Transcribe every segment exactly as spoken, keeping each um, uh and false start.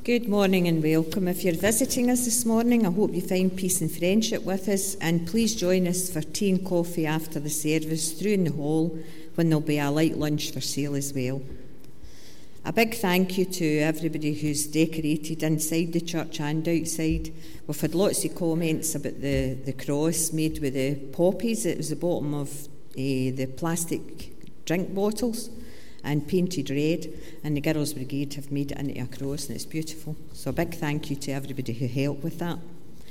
Good morning and welcome. If you're visiting us this morning, I hope you find peace and friendship with us, and please join us for tea and coffee after the service through in the hall, when there'll be a light lunch for sale as well. A big thank you to everybody who's decorated inside the church and outside. We've had lots of comments about the, the cross made with the poppies. It was the bottom of uh, the plastic drink bottles and painted red, and the Girls' Brigade have made it into a cross, and it's beautiful. So a big thank you to everybody who helped with that.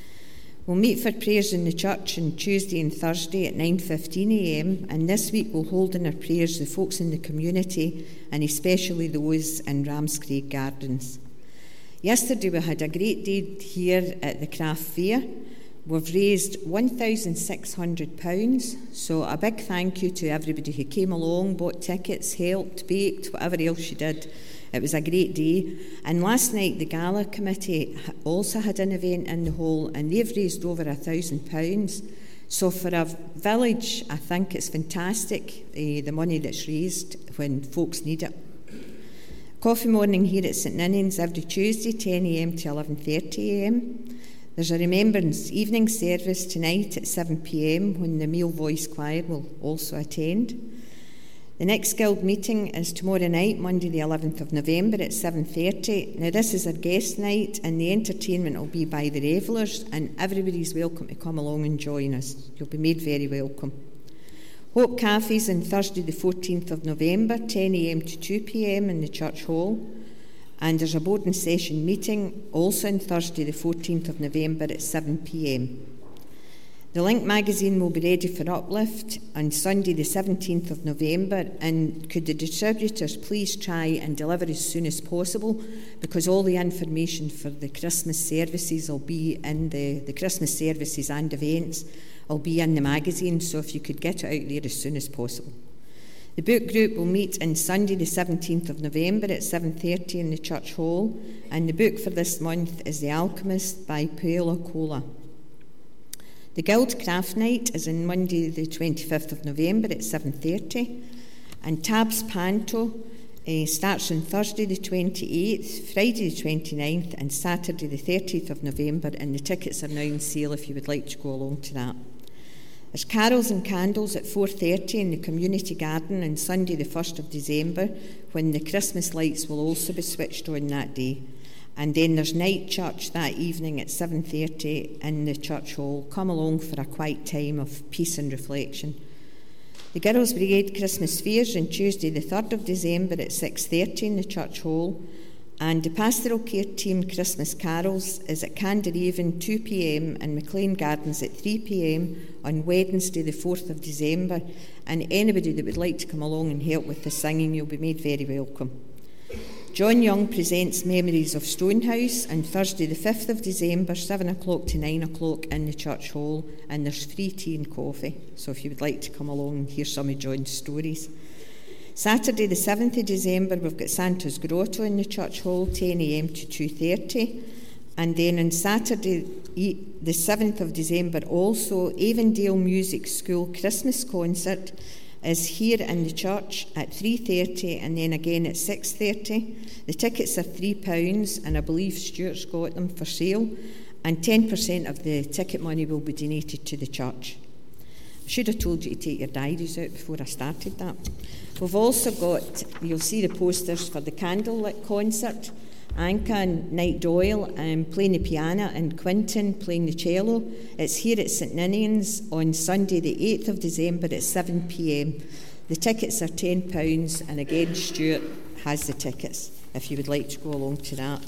We'll meet for prayers in the church on Tuesday and Thursday at nine fifteen a m, and this week we'll hold in our prayers the folks in the community, and especially those in Ramscraig Gardens. Yesterday we had a great day here at the craft fair. We've raised one thousand six hundred pounds, so a big thank you to everybody who came along, bought tickets, helped, baked, whatever else you did. It was a great day. And last night the Gala Committee also had an event in the hall, and they've raised over a thousand pounds. So for a village, I think it's fantastic, uh, the money that's raised when folks need it. Coffee morning here at St Ninians every Tuesday, ten a m to eleven thirty a m. There's a remembrance evening service tonight at seven p m when the Male Voice Choir will also attend. The next Guild meeting is tomorrow night, Monday the eleventh of November at seven thirty. Now this is our guest night, and the entertainment will be by the Revellers, and everybody's welcome to come along and join us. You'll be made very welcome. Hope Cafes on Thursday the fourteenth of November, ten a m to two p m in the church hall. And there's a board and session meeting also on Thursday the fourteenth of November at seven p m. The Link magazine will be ready for uplift on Sunday the seventeenth of November, and could the distributors please try and deliver as soon as possible, because all the information for the Christmas services will be in the, the Christmas services and events will be in the magazine, so if you could get it out there as soon as possible. The book group will meet on Sunday the seventeenth of November at seven thirty in the church hall, and the book for this month is The Alchemist by Paolo Cola. The Guild Craft Night is on Monday the twenty-fifth of November at seven thirty, and Tabs Panto uh, starts on Thursday the twenty-eighth, Friday the twenty-ninth and Saturday the thirtieth of November, and the tickets are now on sale if you would like to go along to that. There's carols and candles at four thirty in the community garden on Sunday the first of December, when the Christmas lights will also be switched on that day. And then there's night church that evening at seven thirty in the church hall. Come along for a quiet time of peace and reflection. The Girls' Brigade Christmas Fairs on Tuesday the third of December at six thirty in the church hall. And the Pastoral Care Team Christmas Carols is at Candareven two p m and McLean Gardens at three p m on Wednesday the fourth of December. And anybody that would like to come along and help with the singing, you'll be made very welcome. John Young presents Memories of Stonehouse on Thursday the fifth of December, seven o'clock to nine o'clock in the church hall, and there's free tea and coffee, so if you would like to come along and hear some of John's stories. Saturday the seventh of December we've got Santa's Grotto in the church hall, ten a m to two thirty, and then on Saturday the seventh of December also Avondale Music School Christmas concert is here in the church at three thirty and then again at six thirty. The tickets are three pounds, and I believe Stuart's got them for sale, and ten percent of the ticket money will be donated to the church. I should have told you to take your diaries out before I started that. We've also got, you'll see the posters for the candlelit concert. Anka and Knight Doyle um, playing the piano, and Quinton playing the cello. It's here at St Ninians on Sunday the eighth of December at seven p m. The tickets are ten pounds, and again Stuart has the tickets if you would like to go along to that.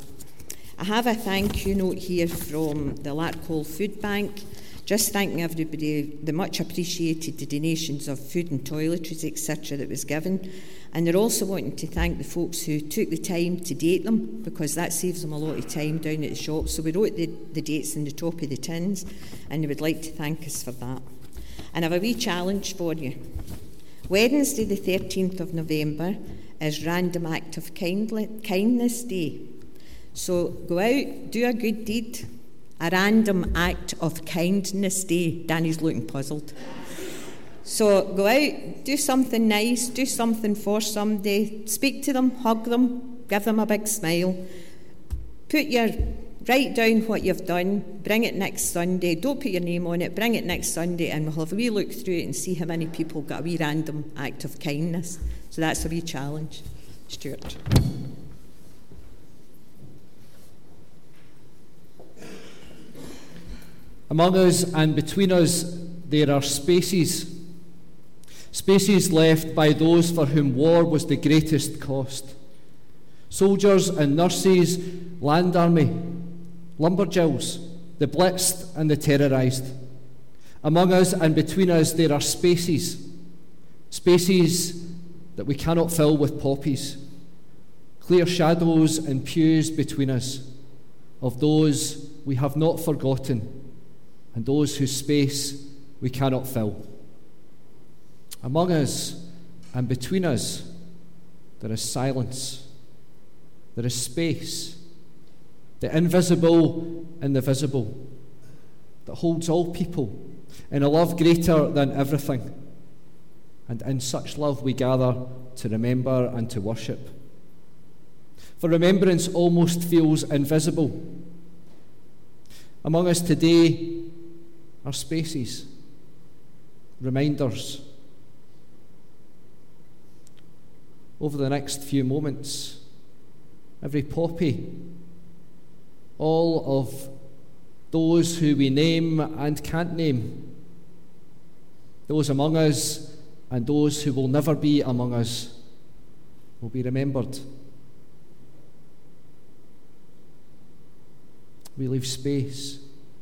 I have a thank you note here from the Larkhall Food Bank, just thanking everybody, the much appreciated the donations of food and toiletries, et cetera that was given. And they're also wanting to thank the folks who took the time to date them, because that saves them a lot of time down at the shop. So we wrote the, the dates on the top of the tins, and they would like to thank us for that. And I have a wee challenge for you. Wednesday the thirteenth of November is Random Act of Kindle- Kindness Day. So go out, do a good deed. A random act of kindness day. Danny's looking puzzled. So go out, do something nice, do something for somebody, speak to them, hug them, give them a big smile. Put your, write down what you've done, bring it next Sunday, don't put your name on it, bring it next Sunday, and we'll have a wee look through it and see how many people got a wee random act of kindness. So that's a wee challenge. Stuart. Among us and between us, there are spaces. Spaces left by those for whom war was the greatest cost. Soldiers and nurses, land army, lumberjills, the blitzed and the terrorised. Among us and between us, there are spaces. Spaces that we cannot fill with poppies. Clear shadows and pews between us of those we have not forgotten and those whose space we cannot fill. Among us and between us, there is silence. There is space, the invisible and the visible, that holds all people in a love greater than everything. And in such love we gather to remember and to worship. For remembrance almost feels invisible. Among us today are spaces, reminders. Over the next few moments, every poppy, all of those who we name and can't name, those among us and those who will never be among us, will be remembered. We leave space.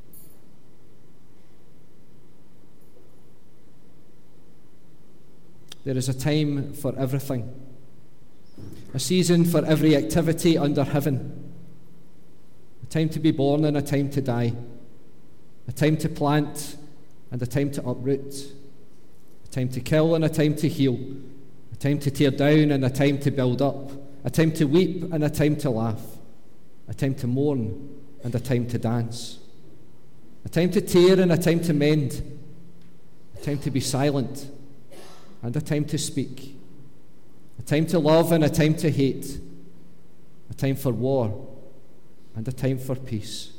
There is a time for everything, a season for every activity under heaven, a time to be born and a time to die, a time to plant and a time to uproot, a time to kill and a time to heal, a time to tear down and a time to build up, a time to weep and a time to laugh, a time to mourn and a time to dance, a time to tear and a time to mend, a time to be silent and a time to speak, a time to love and a time to hate, a time for war and a time for peace.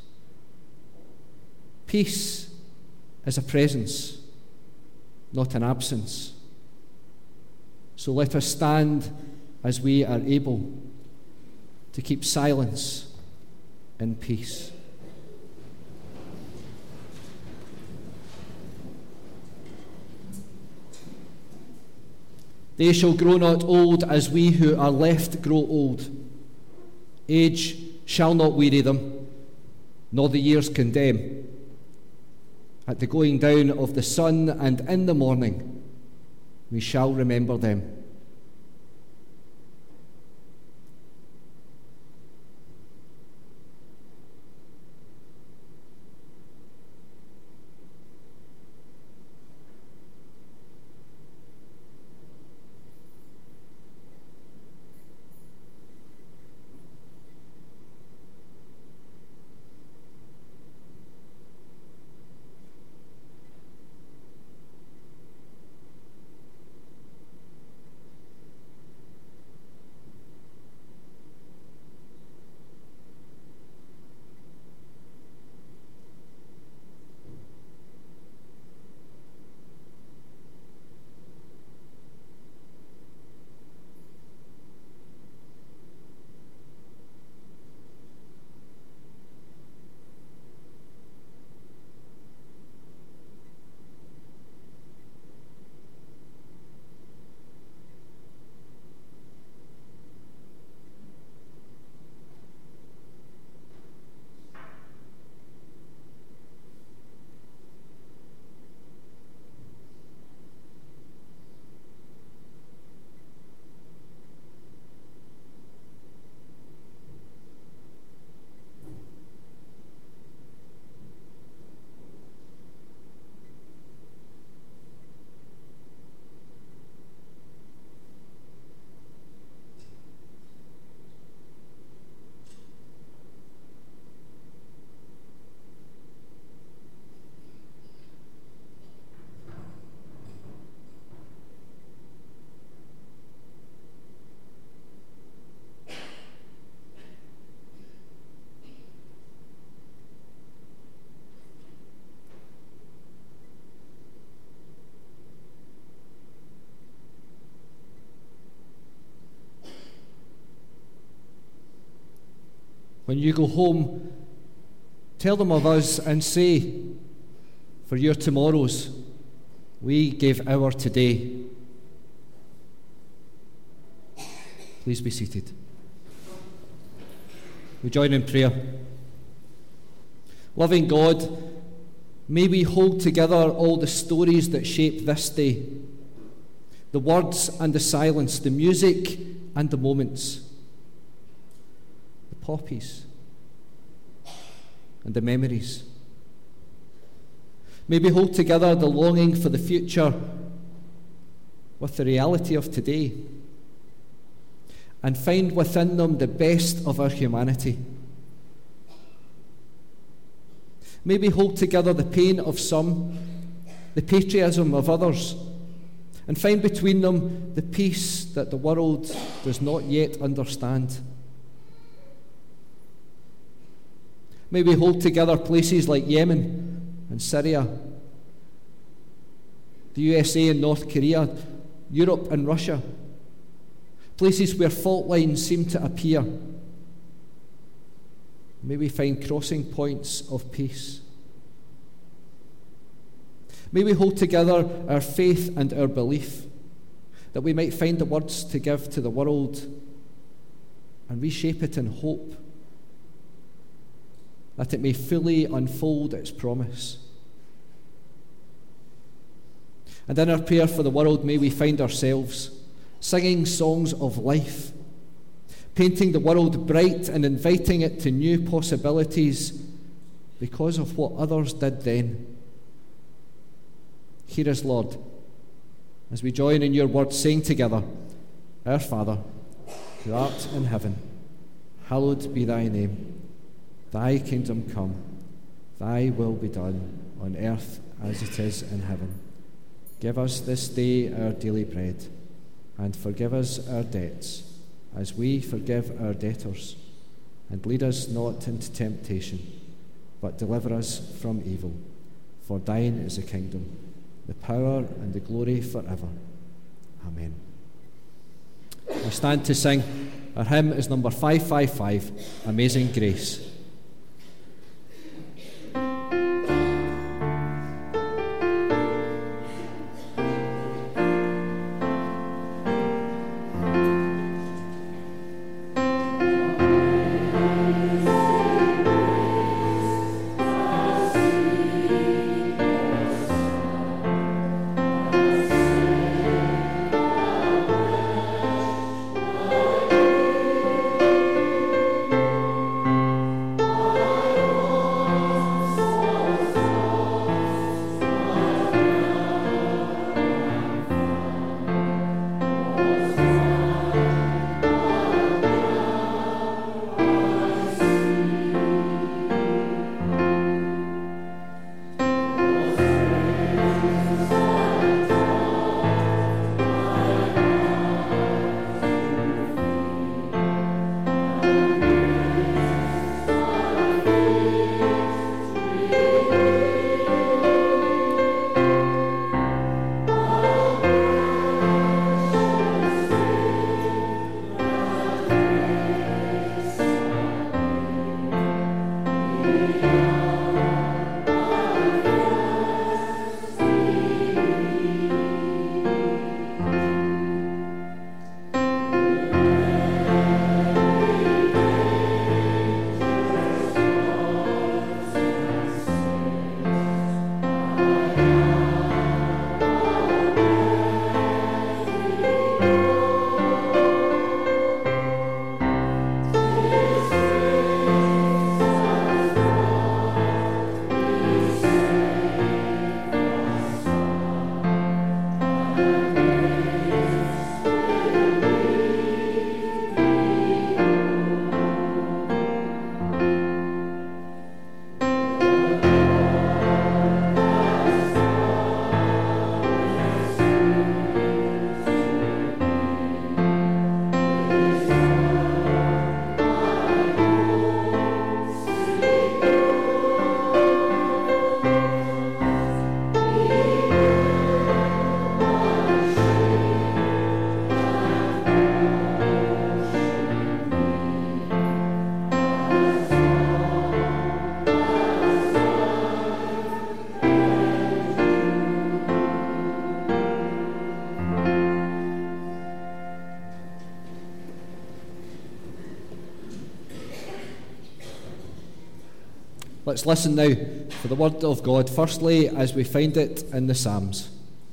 Peace is a presence, not an absence. So let us stand as we are able to keep silence in peace. They shall grow not old as we who are left grow old. Age shall not weary them, nor the years condemn. At the going down of the sun and in the morning, we shall remember them. When you go home, tell them of us and say, for your tomorrows, we gave our today. Please be seated. We join in prayer. Loving God, may we hold together all the stories that shape this day, the words and the silence, the music and the moments, the poppies and the memories. May we hold together the longing for the future with the reality of today, and find within them the best of our humanity. May we hold together the pain of some, the patriotism of others, and find between them the peace that the world does not yet understand. May we hold together places like Yemen and Syria, the U S A and North Korea, Europe and Russia, places where fault lines seem to appear. May we find crossing points of peace. May we hold together our faith and our belief, that we might find the words to give to the world and reshape it in hope, that it may fully unfold its promise. And in our prayer for the world, may we find ourselves singing songs of life, painting the world bright and inviting it to new possibilities because of what others did then. Hear us, Lord, as we join in your word, saying together, Our Father, who art in heaven, hallowed be thy name. Thy kingdom come, thy will be done on earth as it is in heaven. Give us this day our daily bread, and forgive us our debts, as we forgive our debtors. And lead us not into temptation, but deliver us from evil. For thine is the kingdom, the power, and the glory forever. Amen. We stand to sing. Our hymn is number five five five, Amazing Grace. Let's listen now for the word of God, firstly as we find it in the Psalms.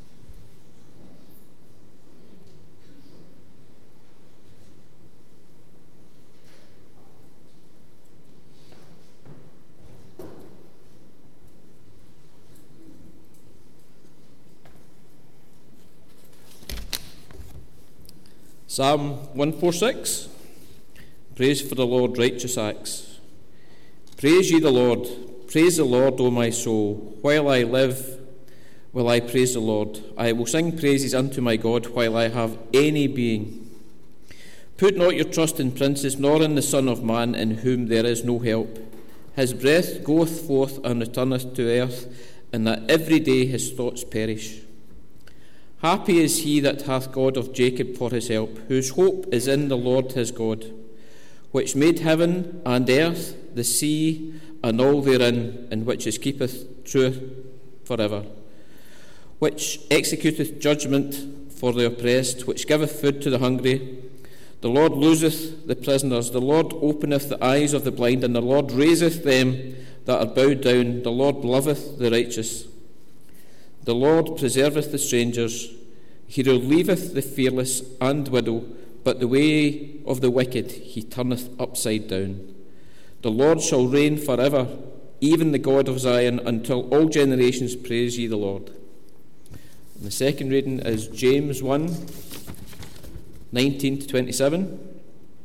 Psalm one forty-six. Praise for the Lord, righteous acts. Praise ye the Lord. Praise the Lord, O my soul. While I live, will I praise the Lord. I will sing praises unto my God while I have any being. Put not your trust in princes, nor in the Son of Man, in whom there is no help. His breath goeth forth and returneth to earth, and that every day his thoughts perish. Happy is he that hath God of Jacob for his help, whose hope is in the Lord his God, which made heaven and earth, the sea, and all therein, and which is keepeth truth for ever, which executeth judgment for the oppressed, which giveth food to the hungry. The Lord looseth the prisoners, the Lord openeth the eyes of the blind, and the Lord raiseth them that are bowed down. The Lord loveth the righteous. The Lord preserveth the strangers. He relieveth the fearless and widow, but the way of the wicked he turneth upside down. The Lord shall reign forever, even the God of Zion, until all generations praise ye the Lord. And the second reading is James one, nineteen to twenty-seven.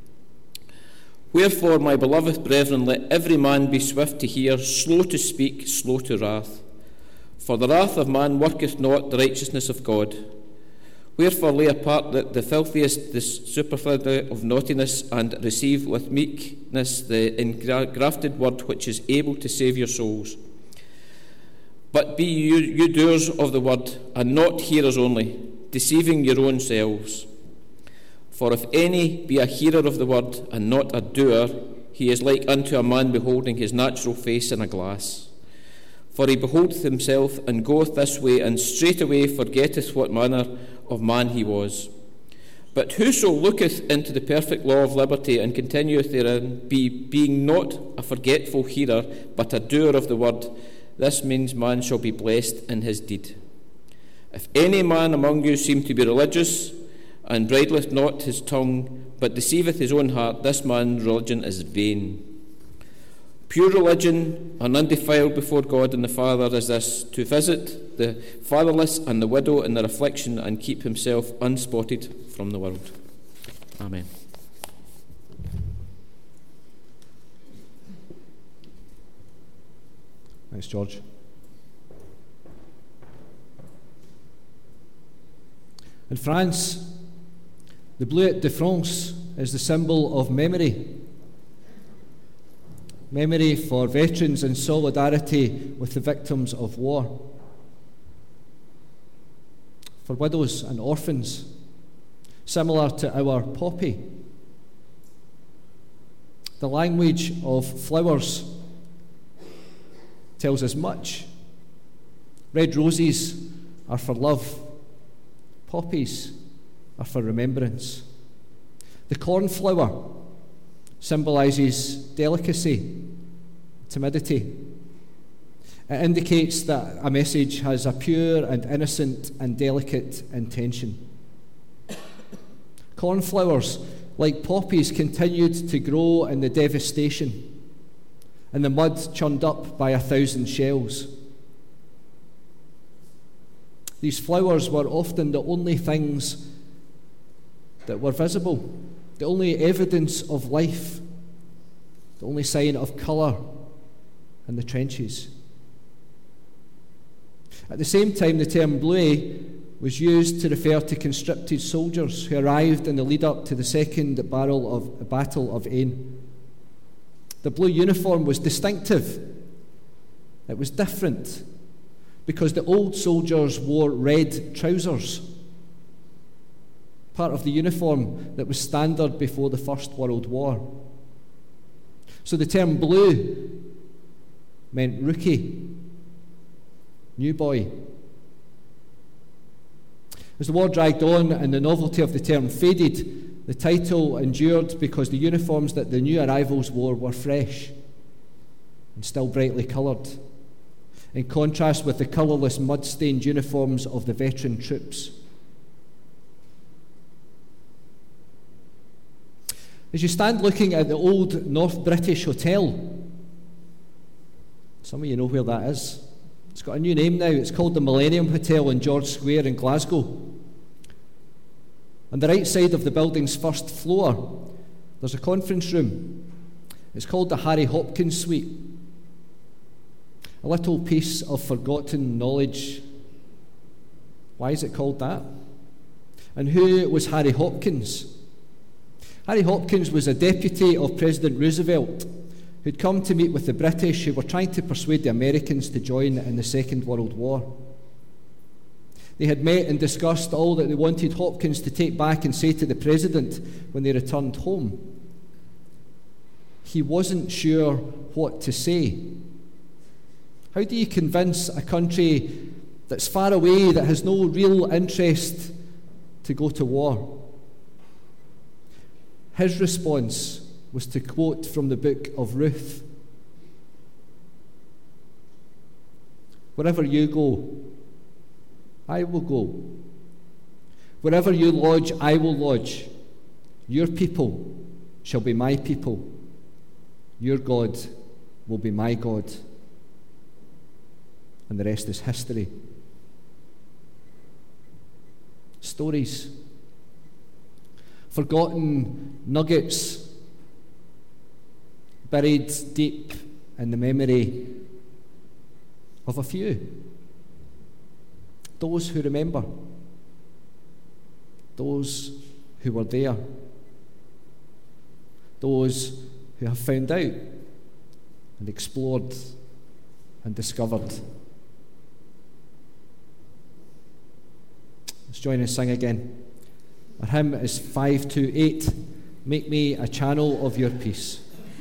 Wherefore, my beloved brethren, let every man be swift to hear, slow to speak, slow to wrath. For the wrath of man worketh not the righteousness of God. Wherefore lay apart the, the filthiest, the superfluity of naughtiness, and receive with meekness the engrafted word which is able to save your souls. But be you, you doers of the word, and not hearers only, deceiving your own selves. For if any be a hearer of the word, and not a doer, he is like unto a man beholding his natural face in a glass. For he beholdeth himself, and goeth this way, and straightway forgetteth what manner of man he was. But whoso looketh into the perfect law of liberty, and continueth therein, be, being not a forgetful hearer, but a doer of the word, this means man shall be blessed in his deed. If any man among you seem to be religious, and bridleth not his tongue, but deceiveth his own heart, this man's religion is vain. Pure religion and undefiled before God and the Father is this, to visit the fatherless and the widow in their affliction, and keep himself unspotted from the world. Amen. Thanks, George. In France, the Bleuette de France is the symbol of memory. Memory for veterans in solidarity with the victims of war. For widows and orphans, similar to our poppy. The language of flowers tells us much. Red roses are for love. Poppies are for remembrance. The cornflower symbolises delicacy, timidity. It indicates that a message has a pure and innocent and delicate intention. Cornflowers, like poppies, continued to grow in the devastation, in the mud churned up by a thousand shells. These flowers were often the only things that were visible, the only evidence of life, the only sign of colour in the trenches. At the same time, the term Bleuet was used to refer to conscripted soldiers who arrived in the lead-up to the Second Battle of, Battle of Aisne. The blue uniform was distinctive. It was different because the old soldiers wore red trousers, part of the uniform that was standard before the First World War. So the term blue meant rookie, new boy. As the war dragged on and the novelty of the term faded, the title endured because the uniforms that the new arrivals wore were fresh. and still brightly coloured, in contrast with the colourless mud-stained uniforms of the veteran troops. As you stand looking at the old North British Hotel, some of you know where that is. It's got a new name now. It's called the Millennium Hotel in George Square in Glasgow. On the right side of the building's first floor, there's a conference room. It's called the Harry Hopkins Suite. A little piece of forgotten knowledge. Why is it called that? And who was Harry Hopkins? Harry Hopkins was a deputy of President Roosevelt who'd come to meet with the British, who were trying to persuade the Americans to join in the Second World War. They had met and discussed all that they wanted Hopkins to take back and say to the President when they returned home. He wasn't sure what to say. How do you convince a country that's far away, that has no real interest, to go to war? His response was to quote from the book of Ruth. Wherever you go, I will go. Wherever you lodge, I will lodge. Your people shall be my people. Your God will be my God. And the rest is history. Stories. Forgotten nuggets buried deep in the memory of a few. Those who remember. Those who were there. Those who have found out and explored and discovered. Let's join and sing again. Our hymn is five two eight, Make Me a Channel of Your Peace.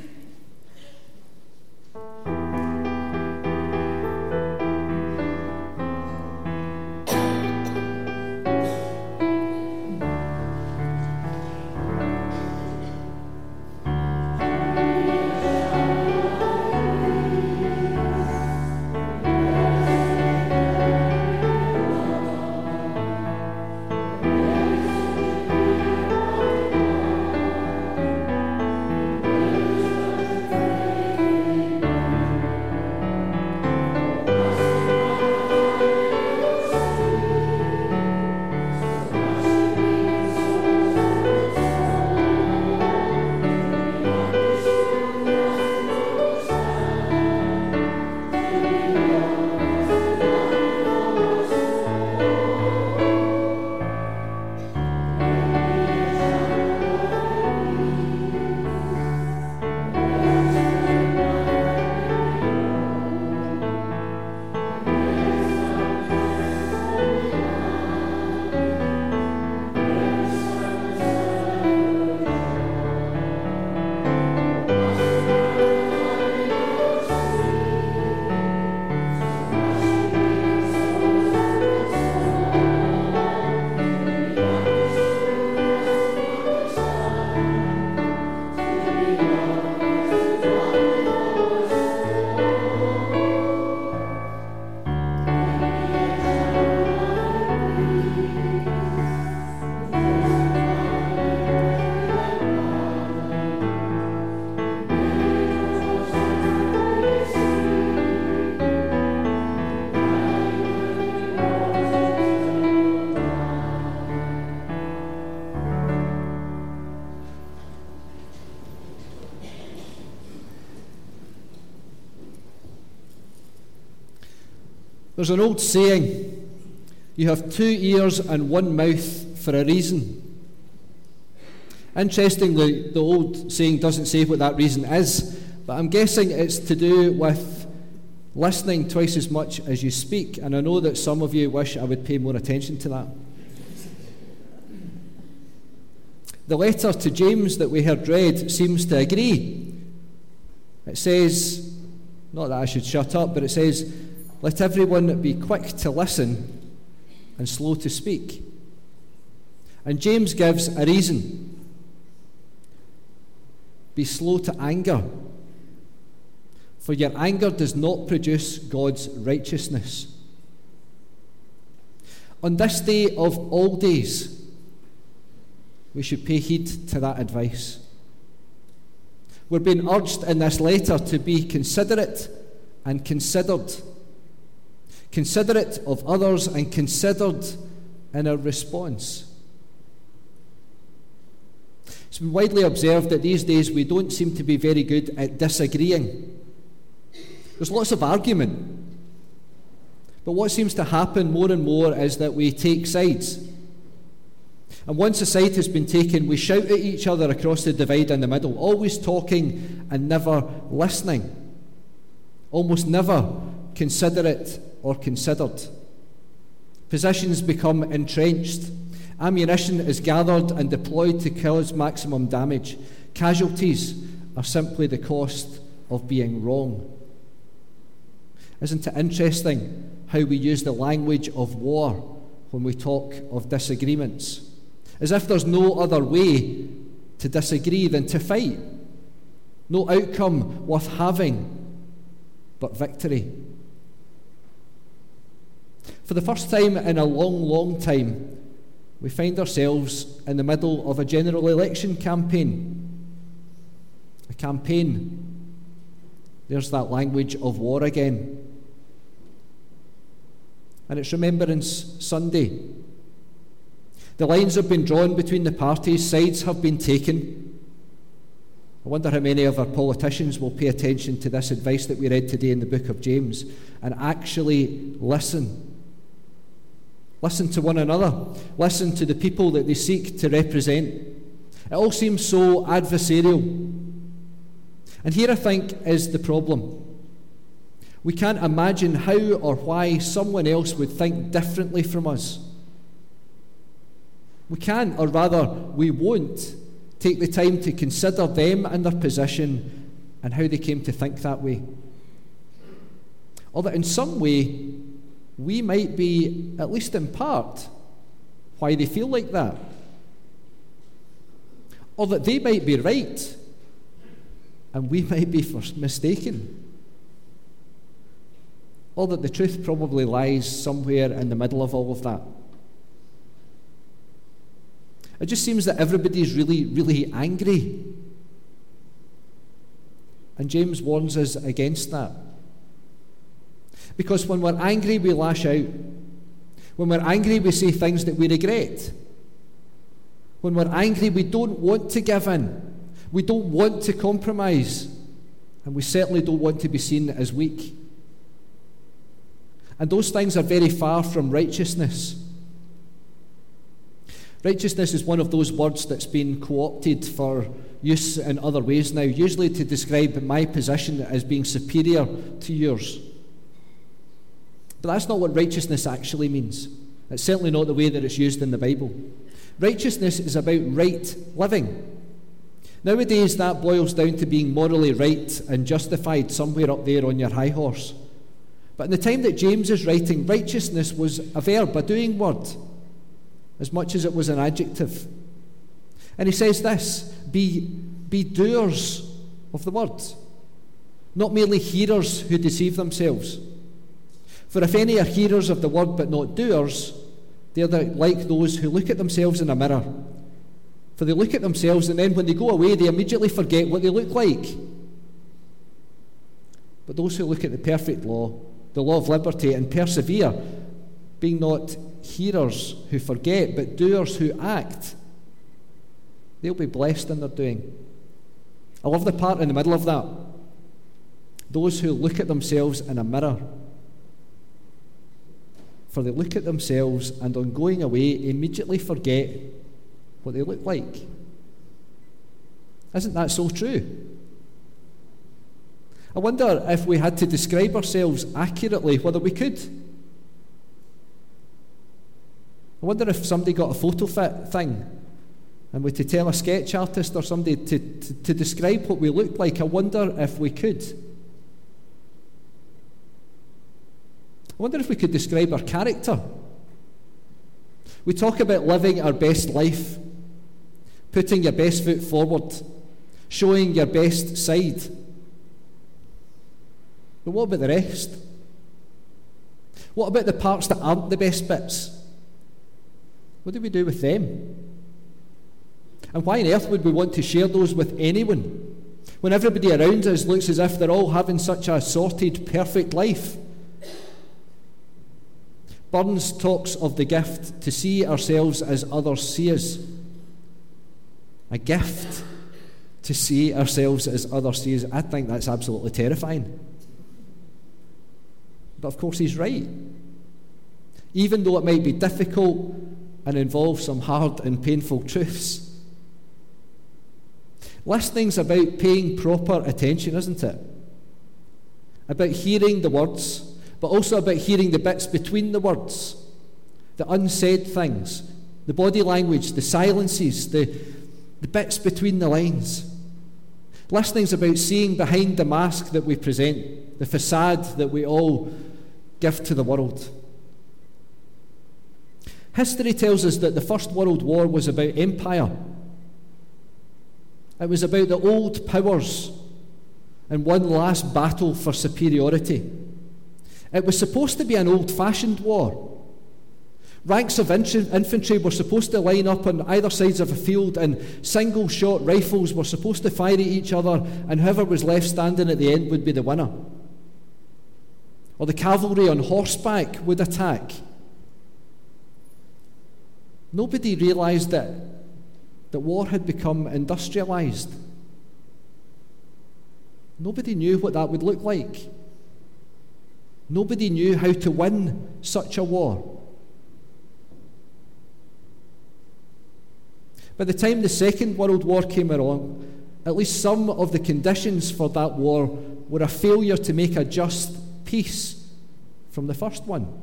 There's an old saying, you have two ears and one mouth for a reason. Interestingly, the old saying doesn't say what that reason is, but I'm guessing it's to do with listening twice as much as you speak, and I know that some of you wish I would pay more attention to that. The letter to James that we heard read seems to agree. It says, not that I should shut up, but it says, let everyone be quick to listen and slow to speak. And James gives a reason. Be slow to anger. for your anger does not produce God's righteousness. On this day of all days, we should pay heed to that advice. We're being urged in this letter to be considerate and considered. Considerate of others and considered in our response. It's been widely observed that these days we don't seem to be very good at disagreeing. There's lots of argument. But what seems to happen more and more is that we take sides. And once a side has been taken, we shout at each other across the divide in the middle, always talking and never listening, almost never considerate or considered. Positions become entrenched. Ammunition is gathered and deployed to cause maximum damage. Casualties are simply the cost of being wrong. Isn't it interesting how we use the language of war when we talk of disagreements? As if there's no other way to disagree than to fight. No outcome worth having but victory. For the first time in a long, long time, we find ourselves in the middle of a general election campaign. A campaign. There's that language of war again. And it's Remembrance Sunday. The lines have been drawn between the parties, sides have been taken. I wonder how many of our politicians will pay attention to this advice that we read today in the book of James and actually listen. Listen to one another. Listen to the people that they seek to represent. It all seems so adversarial. And here I think is the problem. We can't imagine how or why someone else would think differently from us. We can't, or rather, we won't take the time to consider them and their position and how they came to think that way. Or that in some way, we might be, at least in part, why they feel like that. Or that they might be right, and we might be mistaken. Or that the truth probably lies somewhere in the middle of all of that. It just seems that everybody's really, really angry. And James warns us against that. Because when we're angry, we lash out. When we're angry, we say things that we regret. When we're angry, we don't want to give in. We don't want to compromise. And we certainly don't want to be seen as weak. And those things are very far from righteousness. Righteousness is one of those words that's been co-opted for use in other ways now, usually to describe my position as being superior to yours. But that's not what righteousness actually means. It's certainly not the way that it's used in the Bible. Righteousness is about right living. Nowadays, that boils down to being morally right and justified somewhere up there on your high horse. But in the time that James is writing, righteousness was a verb, a doing word, as much as it was an adjective. And he says this, be, be doers of the word, not merely hearers who deceive themselves. For if any are hearers of the word but not doers, they are like those who look at themselves in a mirror. For they look at themselves and then when they go away, they immediately forget what they look like. But those who look at the perfect law, the law of liberty, and persevere, being not hearers who forget, but doers who act, they'll be blessed in their doing. I love the part in the middle of that. Those who look at themselves in a mirror. For they look at themselves and on going away immediately forget what they look like. Isn't that so true? I wonder if we had to describe ourselves accurately, whether we could. I wonder if somebody got a photo fit thing and we to tell a sketch artist or somebody to, to, to describe what we look like. I wonder if we could. I wonder if we could describe our character. We talk about living our best life, putting your best foot forward, showing your best side. But what about the rest? What about the parts that aren't the best bits? What do we do with them? And why on earth would we want to share those with anyone when everybody around us looks as if they're all having such a sorted, perfect life? Burns talks of the gift to see ourselves as others see us. A gift to see ourselves as others see us. I think that's absolutely terrifying. But of course he's right. Even though it might be difficult and involve some hard and painful truths. Listening's about paying proper attention, isn't it? About hearing the words, but also about hearing the bits between the words, the unsaid things, the body language, the silences, the, the bits between the lines. Listening's about seeing behind the mask that we present, the facade that we all give to the world. History tells us that the First World War was about empire. It was about the old powers and one last battle for superiority. It was supposed to be an old-fashioned war. Ranks of infantry were supposed to line up on either sides of a field, and single-shot rifles were supposed to fire at each other, and whoever was left standing at the end would be the winner. Or the cavalry on horseback would attack. Nobody realised that, that war had become industrialised. Nobody knew what that would look like. Nobody knew how to win such a war. By the time the Second World War came along, at least some of the conditions for that war were a failure to make a just peace from the first one.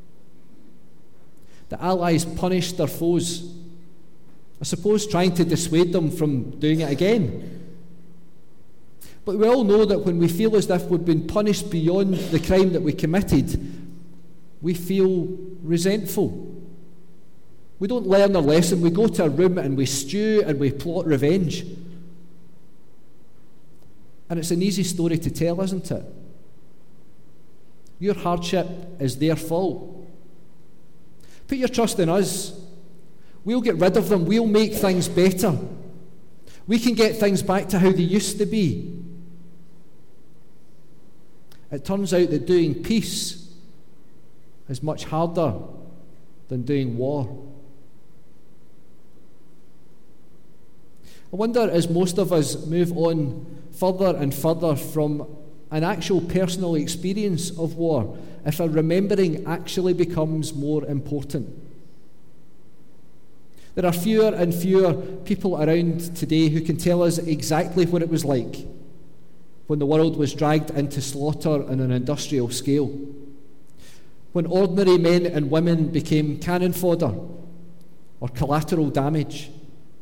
The Allies punished their foes, I suppose trying to dissuade them from doing it again. But we all know that when we feel as if we've been punished beyond the crime that we committed, we feel resentful. We don't learn our lesson. We go to a room and we stew and we plot revenge. And it's an easy story to tell, isn't it? Your hardship is their fault. Put your trust in us. We'll get rid of them. We'll make things better. We can get things back to how they used to be. It turns out that doing peace is much harder than doing war. I wonder, as most of us move on further and further from an actual personal experience of war, if our remembering actually becomes more important. There are fewer and fewer people around today who can tell us exactly what it was like when the world was dragged into slaughter on an industrial scale, when ordinary men and women became cannon fodder or collateral damage.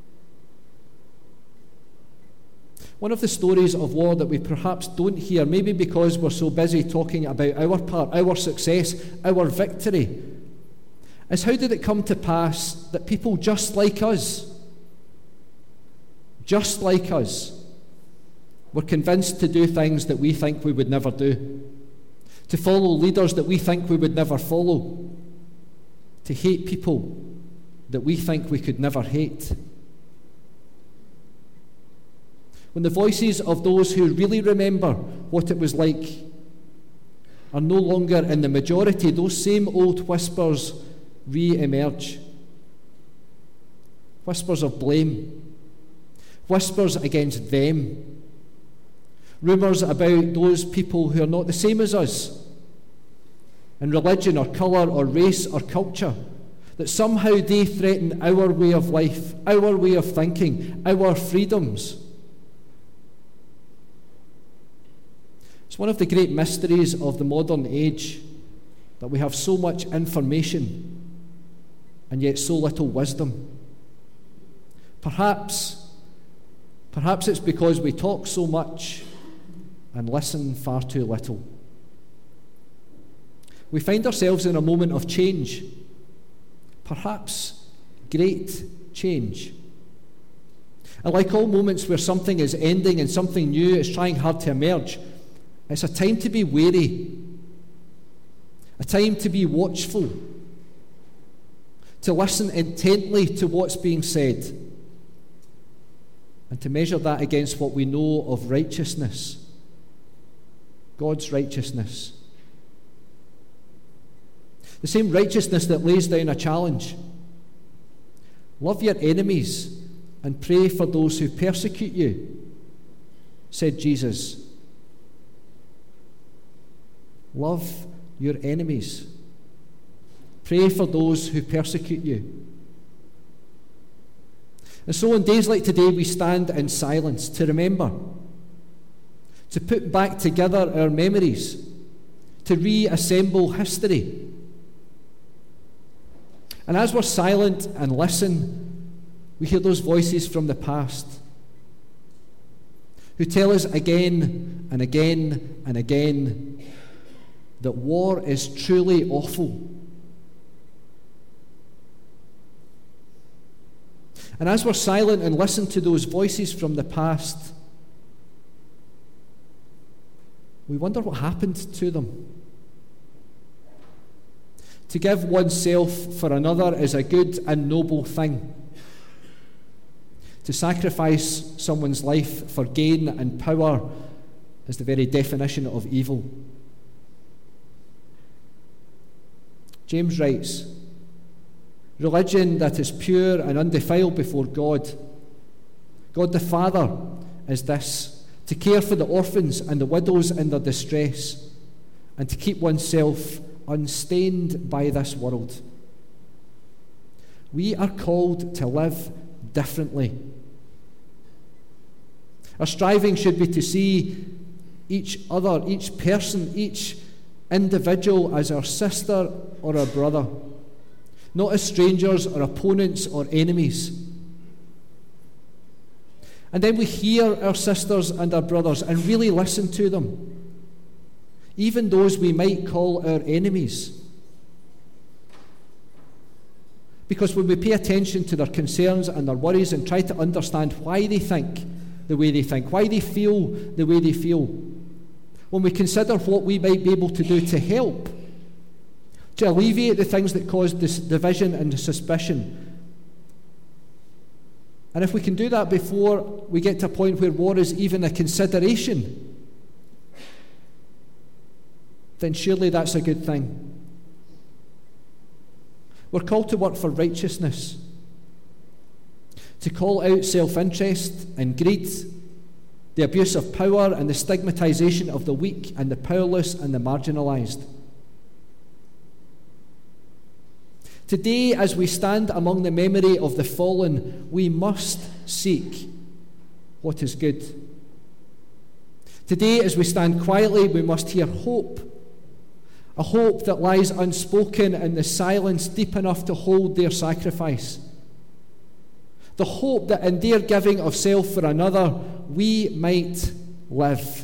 One of the stories of war that we perhaps don't hear, maybe because we're so busy talking about our part, our success, our victory, is how did it come to pass that people just like us, just like us, were convinced to do things that we think we would never do, to follow leaders that we think we would never follow, to hate people that we think we could never hate. When the voices of those who really remember what it was like are no longer in the majority, those same old whispers re-emerge. Whispers of blame. Whispers against them. Rumours about those people who are not the same as us in religion or colour or race or culture, that somehow they threaten our way of life, our way of thinking, our freedoms. It's one of the great mysteries of the modern age that we have so much information and yet so little wisdom. Perhaps, perhaps it's because we talk so much and listen far too little. We find ourselves in a moment of change, perhaps great change. And like all moments where something is ending and something new is trying hard to emerge, It's a time to be wary, a time to be watchful, to listen intently to what's being said, and to measure that against what we know of righteousness, God's righteousness. The same righteousness that lays down a challenge. Love your enemies and pray for those who persecute you, said Jesus. Love your enemies. Pray for those who persecute you. And so on days like today, we stand in silence to remember, to put back together our memories, to reassemble history. And as we're silent and listen, we hear those voices from the past who tell us again and again and again that war is truly awful. And as we're silent and listen to those voices from the past, we wonder what happened to them. To give oneself for another is a good and noble thing. To sacrifice someone's life for gain and power is the very definition of evil. James writes, religion that is pure and undefiled before God, God the Father, is this: to care for the orphans and the widows in their distress, and to keep oneself unstained by this world. We are called to live differently. Our striving should be to see each other, each person, each individual as our sister or our brother, not as strangers or opponents or enemies. And then we hear our sisters and our brothers and really listen to them, even those we might call our enemies. Because when we pay attention to their concerns and their worries and try to understand why they think the way they think, why they feel the way they feel, when we consider what we might be able to do to help, to alleviate the things that cause this division and suspicion, and if we can do that before we get to a point where war is even a consideration, then surely that's a good thing. We're called to work for righteousness, to call out self-interest and greed, the abuse of power and the stigmatization of the weak and the powerless and the marginalized. Today, as we stand among the memory of the fallen, we must seek what is good. Today, as we stand quietly, we must hear hope, a hope that lies unspoken in the silence deep enough to hold their sacrifice. The hope that in their giving of self for another, we might live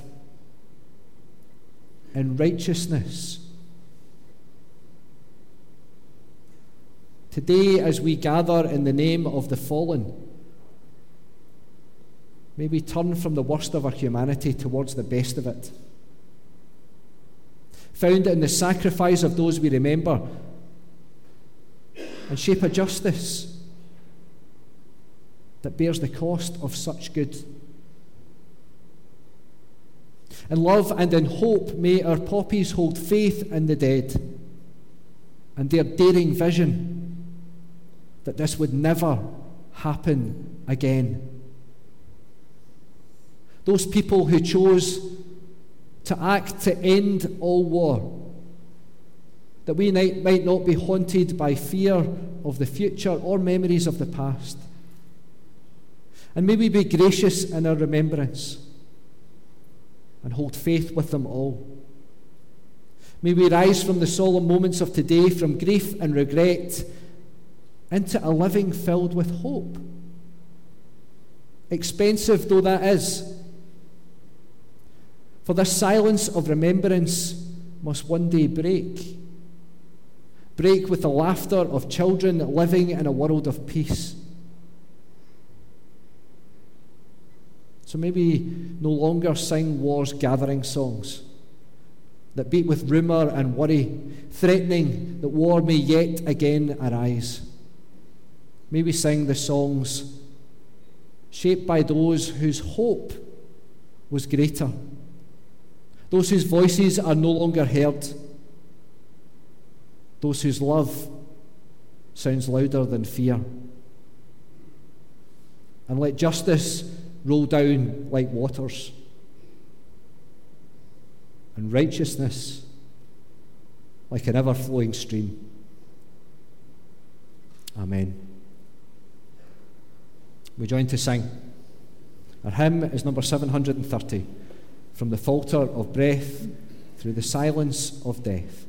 in righteousness. Today, as we gather in the name of the fallen, may we turn from the worst of our humanity towards the best of it, found in the sacrifice of those we remember, and shape a justice that bears the cost of such good. In love and in hope, may our poppies hold faith in the dead and their daring vision that this would never happen again. Those people who chose to act to end all war, that we might not be haunted by fear of the future or memories of the past. And may we be gracious in our remembrance and hold faith with them all. May we rise from the solemn moments of today, from grief and regret, into a living filled with hope. Expensive though that is, for this silence of remembrance must one day break. Break with the laughter of children living in a world of peace. So may we no longer sing war's gathering songs, that beat with rumour and worry, threatening that war may yet again arise. May we sing the songs shaped by those whose hope was greater, those whose voices are no longer heard, those whose love sounds louder than fear. And let justice roll down like waters, and righteousness like an ever-flowing stream. Amen. We join to sing. Our hymn is number seven hundred thirty, From the Psalter of Breath Through the Silence of Death.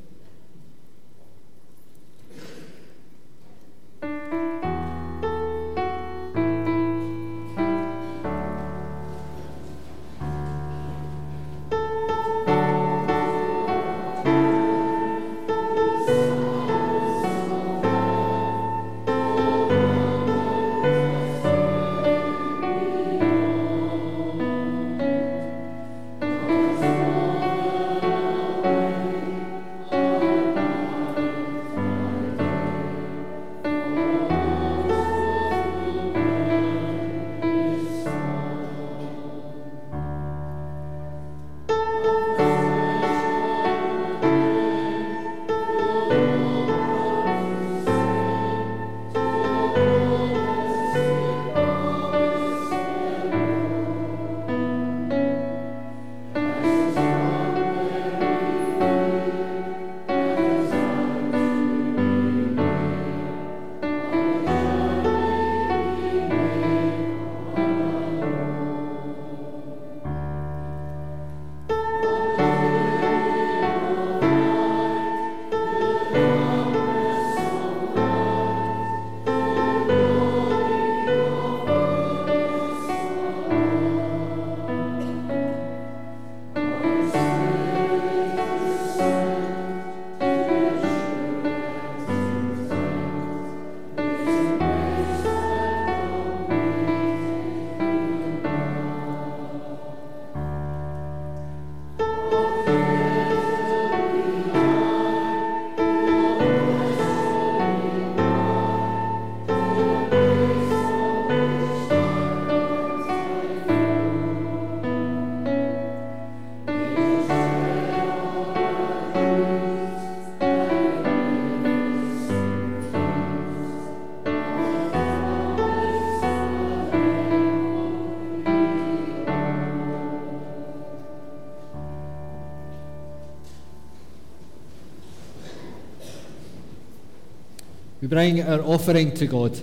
We bring our offering to God.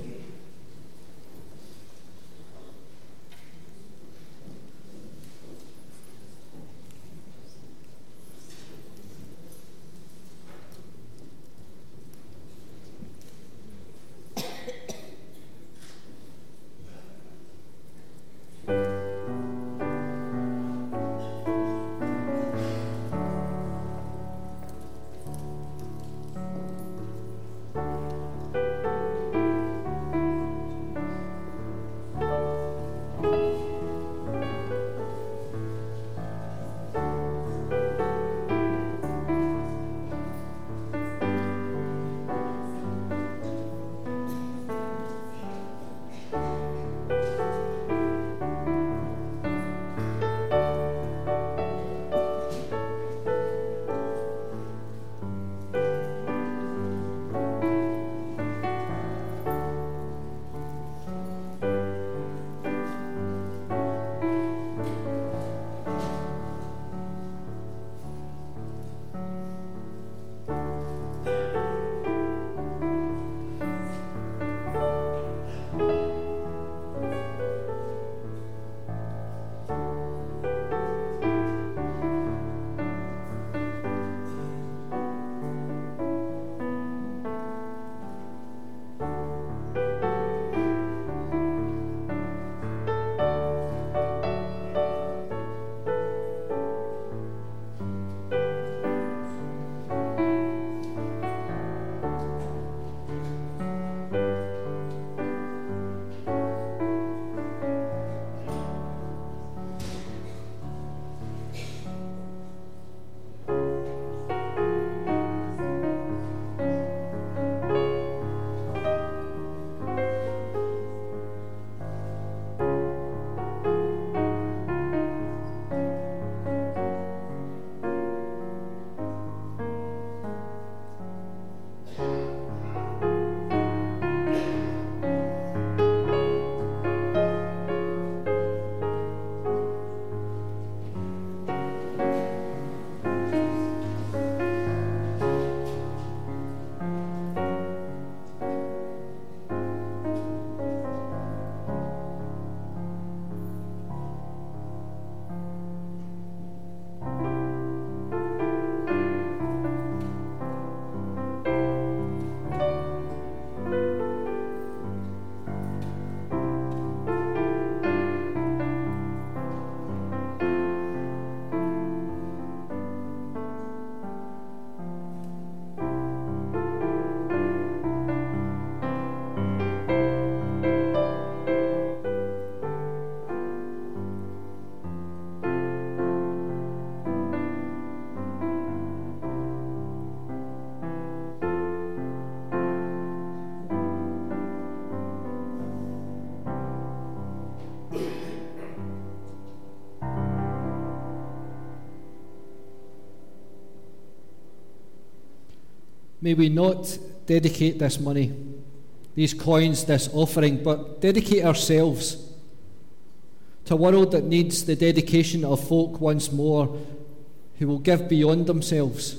may we not dedicate this money, these coins, this offering, but dedicate ourselves to a world that needs the dedication of folk once more who will give beyond themselves.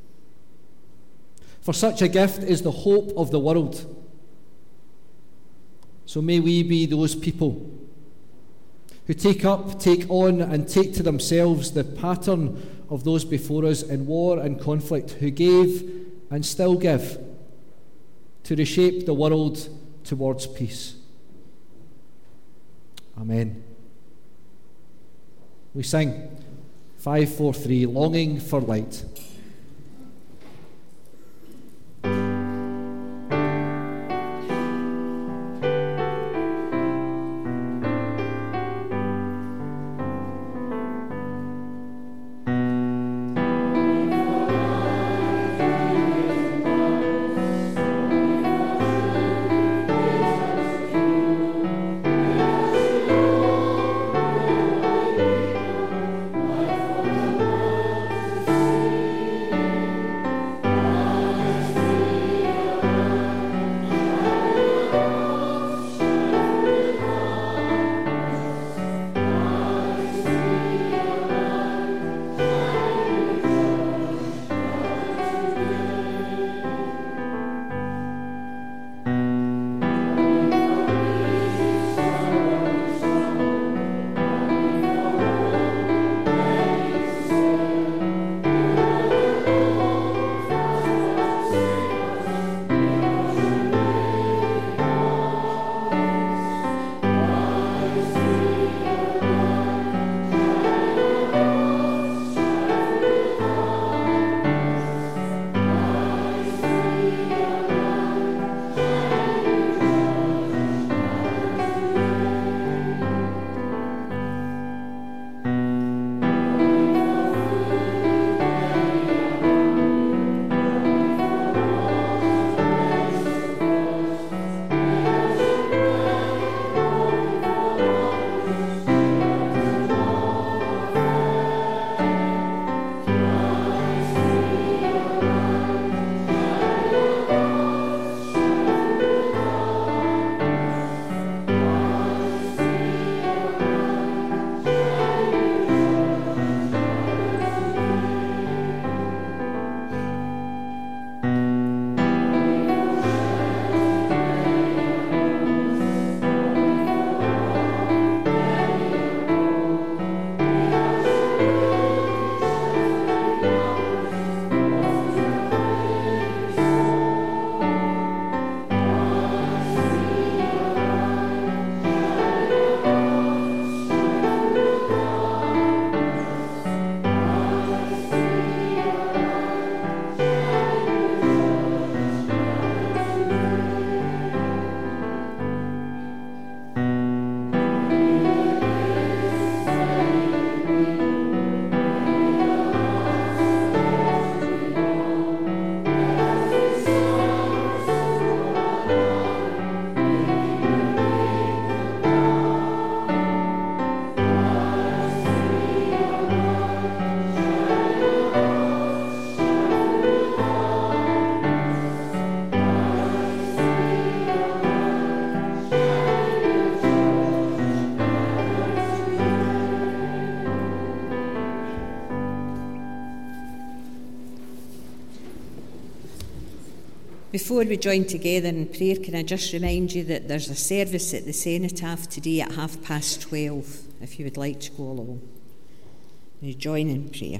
For such a gift is the hope of the world. So may we be those people who take up, take on, and take to themselves the pattern of those before us in war and conflict, who gave and still give to reshape the world towards peace. Amen. We sing five four three, Longing for Light. Before we join together in prayer, can I just remind you that there's a service at the Cenotaph today at half past twelve, if you would like to go along. Will you join in prayer?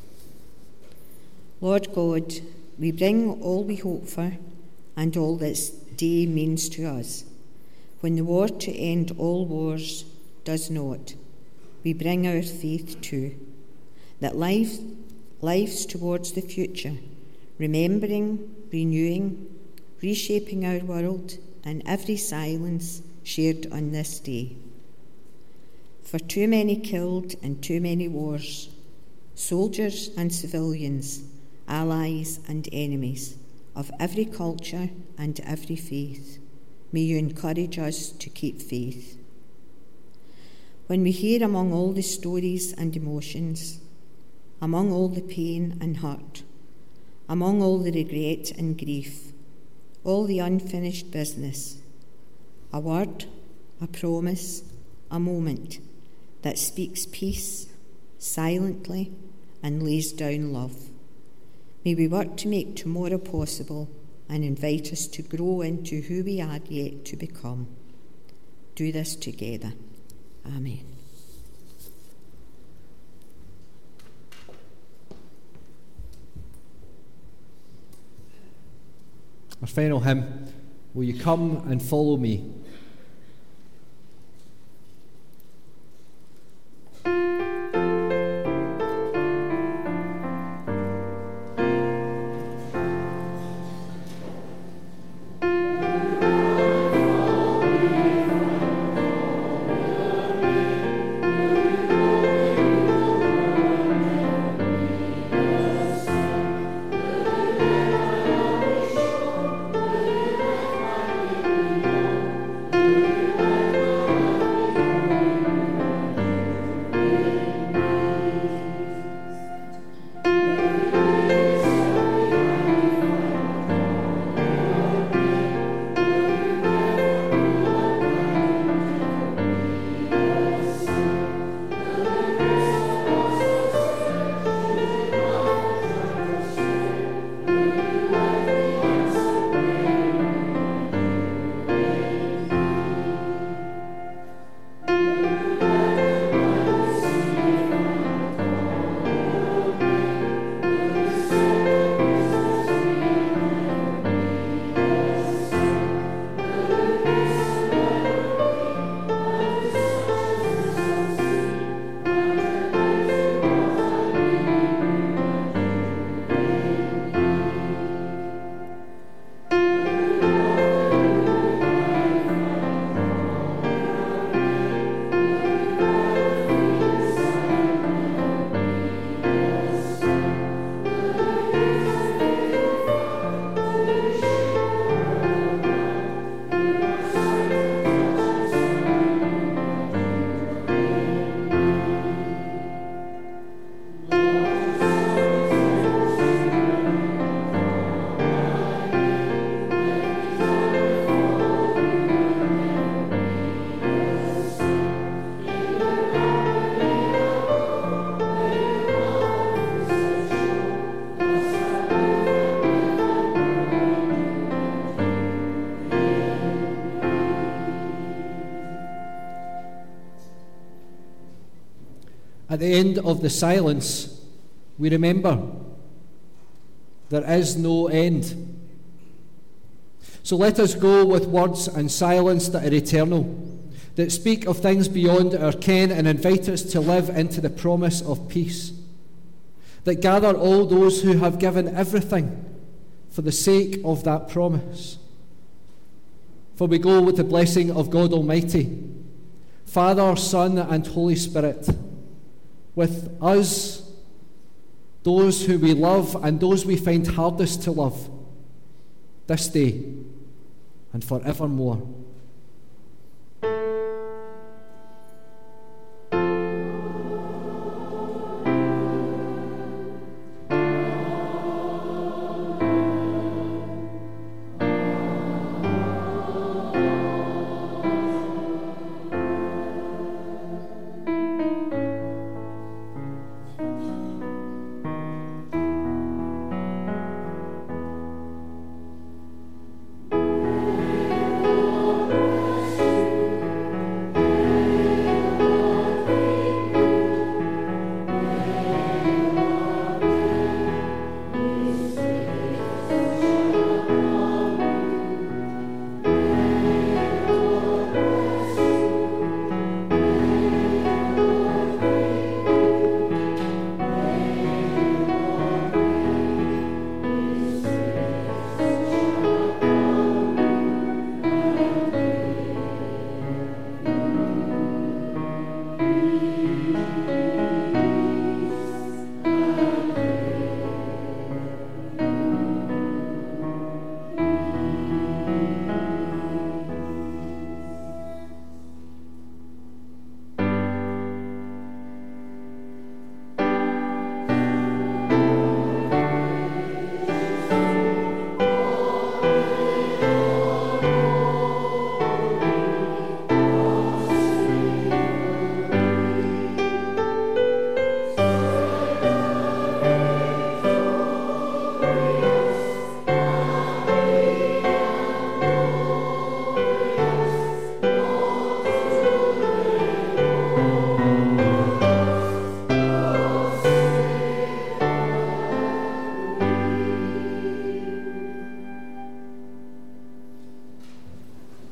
Lord God, we bring all we hope for and all this day means to us. When the war to end all wars does not, we bring our faith too, that life, life's towards the future, remembering, renewing, reshaping our world and every silence shared on this day. For too many killed in too many wars, soldiers and civilians, allies and enemies, of every culture and every faith, may you encourage us to keep faith. When we hear among all the stories and emotions, among all the pain and hurt, among all the regret and grief, all the unfinished business, a word, a promise, a moment that speaks peace silently and lays down love. May we work to make tomorrow possible and invite us to grow into who we are yet to become. Do this together. Amen. Our final hymn, Will You Come and Follow Me? At the end of the silence, we remember there is no end. So let us go with words and silence that are eternal, that speak of things beyond our ken and invite us to live into the promise of peace, that gather all those who have given everything for the sake of that promise. For we go with the blessing of God Almighty, Father, Son, and Holy Spirit, with us, those who we love and those we find hardest to love, this day and forevermore.